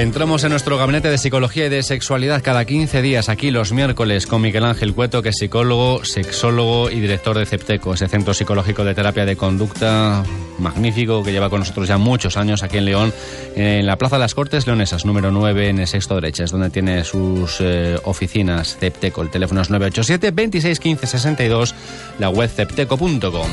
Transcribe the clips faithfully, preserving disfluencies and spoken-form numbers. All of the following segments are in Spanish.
Entramos en nuestro gabinete de psicología y de sexualidad cada quince días, aquí los miércoles, con Miguel Ángel Cueto, que es psicólogo, sexólogo y director de Cepteco, ese centro psicológico de terapia de conducta magnífico que lleva con nosotros ya muchos años aquí en León, en la Plaza de las Cortes Leonesas, número nueve, en el sexto derecha, es donde tiene sus eh, oficinas Cepteco. El teléfono es nueve ocho siete, veintiséis, quince, sesenta y dos, la web cepteco punto com.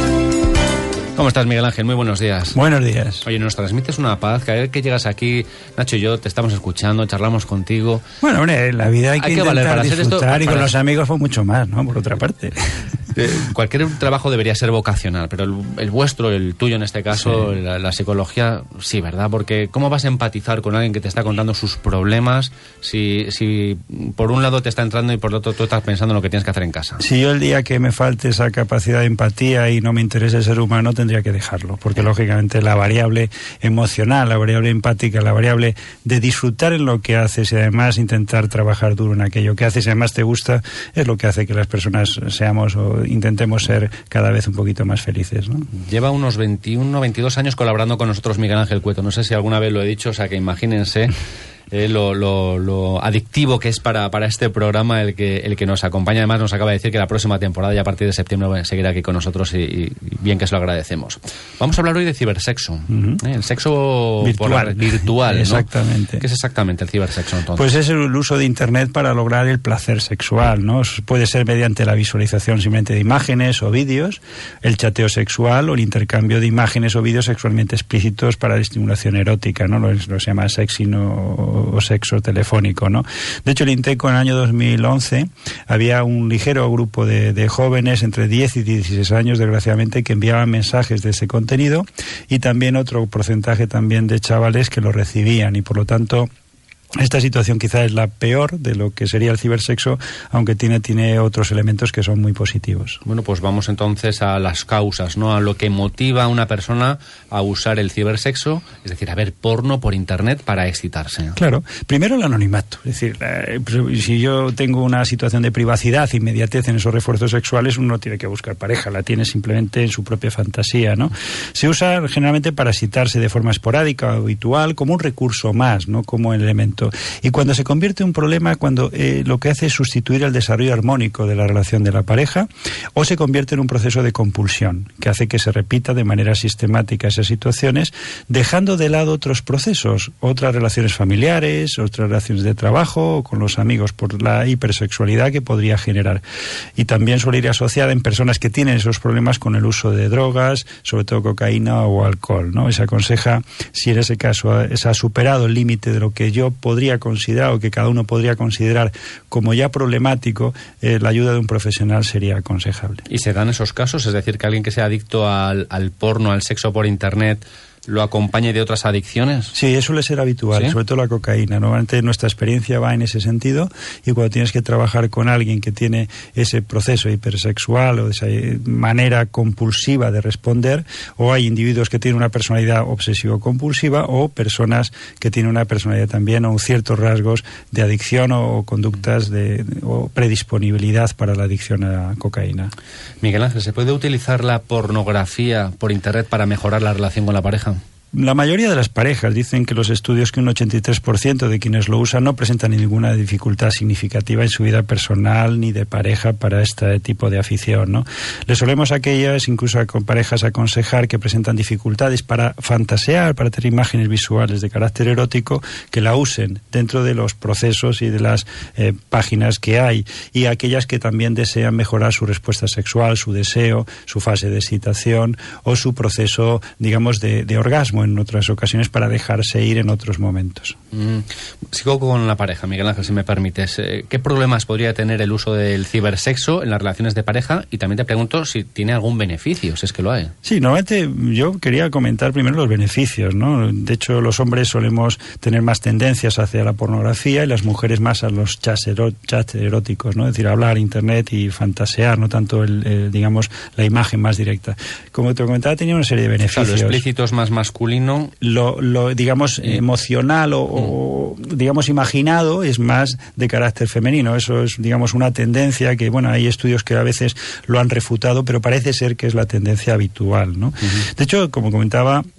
¿Cómo estás, Miguel Ángel? Muy buenos días. Buenos días. Oye, nos transmites una paz. Cada vez que llegas aquí, Nacho y yo te estamos escuchando, charlamos contigo. Bueno, hombre, en la vida hay que, hay que intentar valer para disfrutar hacer esto, y con para... los amigos fue mucho más, ¿no? Por otra parte. Eh, cualquier trabajo debería ser vocacional, pero el, el vuestro, el tuyo en este caso, sí. la, la psicología, sí, ¿verdad? Porque ¿cómo vas a empatizar con alguien que te está contando sus problemas si, si por un lado te está entrando y por otro tú estás pensando en lo que tienes que hacer en casa? Si yo el día que me falte esa capacidad de empatía y no me interese el ser humano, tendría que dejarlo, porque lógicamente la variable emocional, la variable empática, la variable de disfrutar en lo que haces y además intentar trabajar duro en aquello que haces y además te gusta, es lo que hace que las personas seamos o intentemos ser cada vez un poquito más felices, ¿no? Lleva unos veintiuno, veintidós años colaborando con nosotros Miguel Ángel Cueto. No sé si alguna vez lo he dicho, o sea que imagínense eh, lo, lo, lo adictivo que es para, para este programa el que, el que nos acompaña. Además nos acaba de decir que la próxima temporada y a partir de septiembre seguirá aquí con nosotros y, y bien que se lo agradecemos. Vamos a hablar hoy de cibersexo, uh-huh. ¿eh? El sexo virtual, por, virtual, ¿no? Exactamente. ¿Qué es exactamente el cibersexo entonces? Pues es el uso de Internet para lograr el placer sexual, ¿no? Puede ser mediante la visualización simplemente de imágenes o vídeos, el chateo sexual o el intercambio de imágenes o vídeos sexualmente explícitos para la estimulación erótica, ¿no? Lo, lo se llama sexing o o sexo telefónico, ¿no? De hecho, el INTECO en el año dos mil once había un ligero grupo de, de jóvenes entre diez y dieciséis años, desgraciadamente, que enviaban mensajes de ese contenido y también otro porcentaje también de chavales que lo recibían y, por lo tanto, esta situación quizá es la peor de lo que sería el cibersexo, aunque tiene, tiene otros elementos que son muy positivos. Bueno, pues vamos entonces a las causas, ¿no? A lo que motiva a una persona a usar el cibersexo, es decir, a ver porno por Internet para excitarse. Claro. Primero el anonimato. Es decir, eh, si yo tengo una situación de privacidad, inmediatez en esos refuerzos sexuales, uno tiene que buscar pareja, la tiene simplemente en su propia fantasía, ¿no? Se usa generalmente para excitarse de forma esporádica o habitual, como un recurso más, ¿no? Como elemento. Y cuando se convierte en un problema, cuando eh, lo que hace es sustituir el desarrollo armónico de la relación de la pareja, o se convierte en un proceso de compulsión, que hace que se repita de manera sistemática esas situaciones, dejando de lado otros procesos, otras relaciones familiares, otras relaciones de trabajo, o con los amigos, por la hipersexualidad que podría generar. Y también suele ir asociada en personas que tienen esos problemas con el uso de drogas, sobre todo cocaína o alcohol, ¿no? Se aconseja, si en ese caso se ha superado el límite de lo que yo podría considerar o que cada uno podría considerar como ya problemático, eh, la ayuda de un profesional sería aconsejable. ¿Y se dan esos casos? Es decir, que alguien que sea adicto al, al porno, al sexo por Internet, lo acompañe de otras adicciones. Sí, eso suele ser habitual, ¿sí? Sobre todo la cocaína. Normalmente nuestra experiencia va en ese sentido y cuando tienes que trabajar con alguien que tiene ese proceso hipersexual o esa manera compulsiva de responder, o hay individuos que tienen una personalidad obsesivo-compulsiva o personas que tienen una personalidad también o ciertos rasgos de adicción o, o conductas de o predisponibilidad para la adicción a la cocaína. Miguel Ángel, ¿se puede utilizar la pornografía por Internet para mejorar la relación con la pareja? La mayoría de las parejas dicen que los estudios que un ochenta y tres por ciento de quienes lo usan no presentan ninguna dificultad significativa en su vida personal ni de pareja para este tipo de afición, ¿no? Les solemos a aquellas, incluso con parejas, aconsejar que presentan dificultades para fantasear, para tener imágenes visuales de carácter erótico, que la usen dentro de los procesos y de las eh, páginas que hay, y aquellas que también desean mejorar su respuesta sexual, su deseo, su fase de excitación o su proceso, digamos, de, de orgasmo en otras ocasiones para dejarse ir en otros momentos. Mm. Sigo con la pareja, Miguel Ángel, si me permites. ¿Qué problemas podría tener el uso del cibersexo en las relaciones de pareja? Y también te pregunto si tiene algún beneficio, si es que lo hay. Sí, normalmente yo quería comentar primero los beneficios, ¿no? De hecho, los hombres solemos tener más tendencias hacia la pornografía y las mujeres más a los chats, ero- chats eróticos, ¿no? Es decir, hablar, internet y fantasear, no tanto, el, el, digamos, la imagen más directa. Como te comentaba, tenía una serie de beneficios. O sea, lo explícito es más masculino. Lo, lo digamos, eh, emocional o, mm. o, digamos, imaginado es más de carácter femenino. Eso es, digamos, una tendencia que, bueno, hay estudios que a veces lo han refutado, pero parece ser que es la tendencia habitual, ¿no? Uh-huh. De hecho, como comentaba,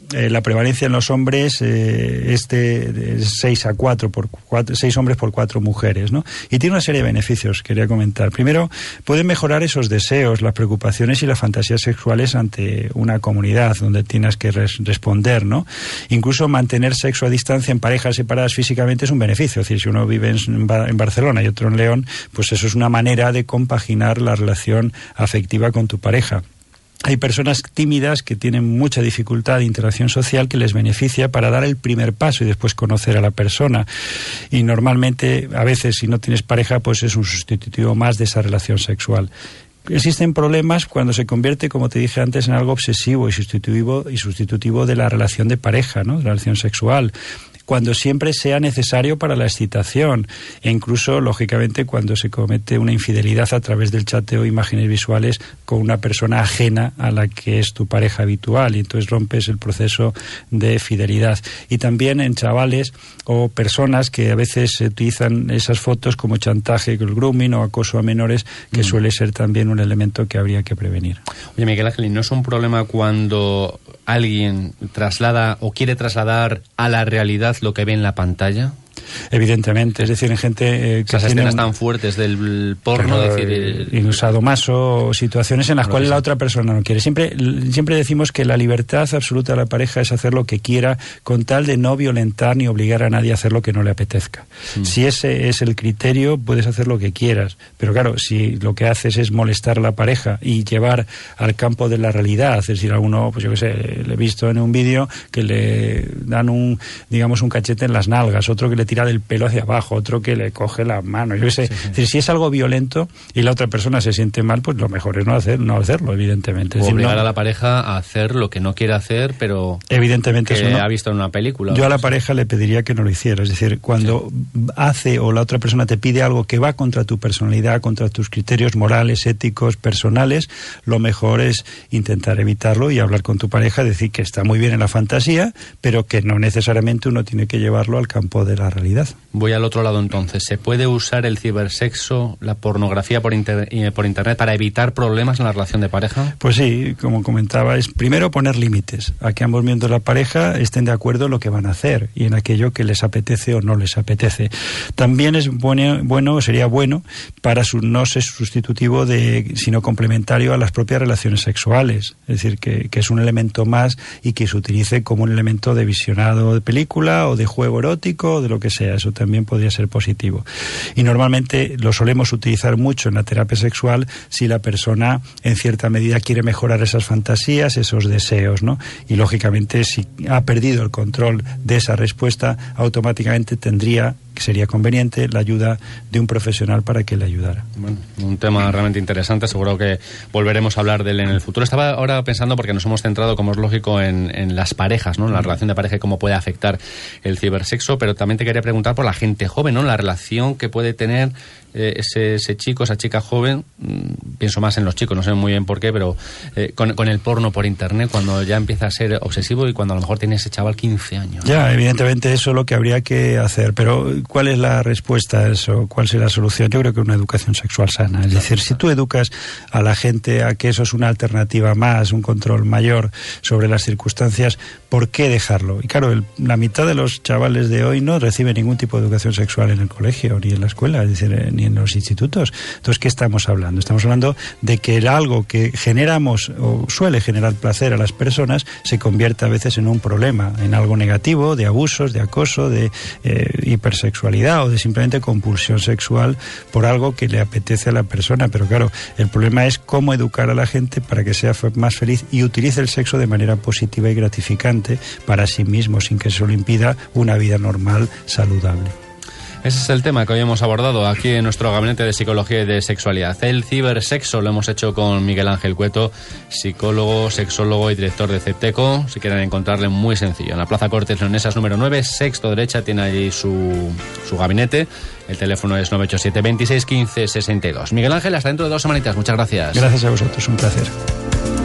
eh, la prevalencia en los hombres eh, es de seis a cuatro, por cuatro, seis hombres por cuatro mujeres, ¿no? Y tiene una serie de beneficios, quería comentar. Primero, pueden mejorar esos deseos, las preocupaciones y las fantasías sexuales ante una comunidad donde tienes que res- responder, ¿no? Incluso mantener sexo a distancia en parejas separadas físicamente es un beneficio. Es decir, si uno vive en, en Barcelona y otro en León, pues eso es una manera de compaginar la relación afectiva con tu pareja. Hay personas tímidas que tienen mucha dificultad de interacción social que les beneficia para dar el primer paso y después conocer a la persona. Y normalmente, a veces, si no tienes pareja, pues es un sustitutivo más de esa relación sexual. Existen problemas cuando se convierte, como te dije antes, en algo obsesivo y sustitutivo, y sustitutivo de la relación de pareja, ¿no? De la relación sexual. Cuando siempre sea necesario para la excitación, e incluso, lógicamente, cuando se comete una infidelidad a través del chateo o imágenes visuales con una persona ajena a la que es tu pareja habitual, y entonces rompes el proceso de fidelidad. Y también en chavales o personas que a veces utilizan esas fotos como chantaje, el grooming o acoso a menores, que mm. suele ser también un elemento que habría que prevenir. Oye, Miguel Ángel, ¿y no es un problema cuando alguien traslada o quiere trasladar a la realidad lo que ve en la pantalla? Evidentemente, es decir, en gente eh, que esas tiene escenas un... tan fuertes del porno, Pero, decir, el... y sadomaso, situaciones en las cuales la otra persona no quiere. Siempre, siempre decimos que la libertad absoluta de la pareja es hacer lo que quiera, con tal de no violentar ni obligar a nadie a hacer lo que no le apetezca. Mm. Si ese es el criterio, puedes hacer lo que quieras, pero claro, si lo que haces es molestar a la pareja y llevar al campo de la realidad, es decir, a uno, pues yo qué sé, le he visto en un vídeo que le dan un, digamos, un cachete en las nalgas, otro que le tira del pelo hacia abajo, otro que le coge la mano, yo qué sé. Sí, sí. Es decir, si es algo violento y la otra persona se siente mal, pues lo mejor es no hacer, no hacerlo, evidentemente. O es decir, obligar no, a la pareja a hacer lo que no quiere hacer, pero evidentemente que eso no. ha visto en una película. Yo a la pareja le pediría que no lo hiciera. Es decir, cuando sí. hace o la otra persona te pide algo que va contra tu personalidad, contra tus criterios morales, éticos, personales, lo mejor es intentar evitarlo y hablar con tu pareja, decir que está muy bien en la fantasía, pero que no necesariamente uno tiene que llevarlo al campo de la realidad. Voy al otro lado entonces. ¿Se puede usar el cibersexo, la pornografía por, inter por internet para evitar problemas en la relación de pareja? Pues sí, como comentaba, es primero poner límites a que ambos miembros de la pareja estén de acuerdo en lo que van a hacer y en aquello que les apetece o no les apetece. También es bueno, bueno sería bueno para su, no ser sustitutivo de, sino complementario a las propias relaciones sexuales. Es decir, que, que es un elemento más y que se utilice como un elemento de visionado de película o de juego erótico o de lo que sea. Eso también podría ser positivo. Y normalmente lo solemos utilizar mucho en la terapia sexual si la persona en cierta medida quiere mejorar esas fantasías, esos deseos, ¿no? Y lógicamente si ha perdido el control de esa respuesta, automáticamente tendría, que sería conveniente, la ayuda de un profesional para que le ayudara. Bueno, un tema realmente interesante, seguro que volveremos a hablar de él en el futuro. Estaba ahora pensando, porque nos hemos centrado, como es lógico, en, en las parejas, ¿no? En la relación de pareja y cómo puede afectar el cibersexo, pero también te quería preguntar por la gente joven, ¿no? La relación que puede tener eh, ese, ese chico, esa chica joven, mmm, pienso más en los chicos, no sé muy bien por qué, pero eh, con, con el porno por internet, cuando ya empieza a ser obsesivo y cuando a lo mejor tiene ese chaval quince años. Ya, evidentemente eso es lo que habría que hacer, pero ¿cuál es la respuesta a eso? ¿Cuál será la solución? Yo creo que una educación sexual sana. Es decir, si tú educas a la gente a que eso es una alternativa más, un control mayor sobre las circunstancias, ¿por qué dejarlo? Y claro, el, la mitad de los chavales de hoy no reciben ningún tipo de educación sexual en el colegio, ni en la escuela, es decir, eh, ni en los institutos. Entonces, ¿qué estamos hablando? Estamos hablando de que el algo que generamos o suele generar placer a las personas se convierte a veces en un problema, en algo negativo, de abusos, de acoso, de eh, hipersexualidad o de simplemente compulsión sexual por algo que le apetece a la persona. Pero claro, el problema es cómo educar a la gente para que sea más feliz y utilice el sexo de manera positiva y gratificante para sí mismo, sin que eso le impida una vida normal, saludable. Ese es el tema que hoy hemos abordado aquí en nuestro gabinete de psicología y de sexualidad. El cibersexo lo hemos hecho con Miguel Ángel Cueto, psicólogo, sexólogo y director de Cepteco. Si quieren encontrarle, muy sencillo. En la Plaza Cortes Leonesas número nueve, sexto derecha, tiene allí su, su gabinete. El teléfono es nueve ocho siete, veintiséis, quince, sesenta y dos. Miguel Ángel, hasta dentro de dos semanitas. Muchas gracias. Gracias a vosotros, un placer.